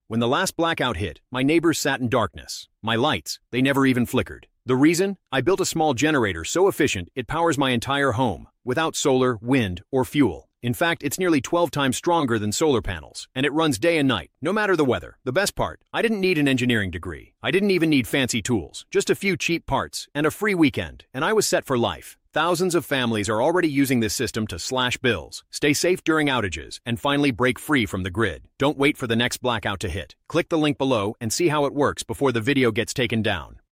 When the last blackout hit, my neighbors sat in darkness. My lights, they never even flickered. The reason? I built a small generator so efficient it powers my entire home, without solar, wind, or fuel. In fact, it's nearly 12 times stronger than solar panels, and it runs day and night, no matter the weather. The best part, I didn't need an engineering degree. I didn't even need fancy tools, just a few cheap parts and a free weekend, and I was set for life. Thousands of families are already using this system to slash bills, stay safe during outages, and finally break free from the grid. Don't wait for the next blackout to hit. Click the link below and see how it works before the video gets taken down.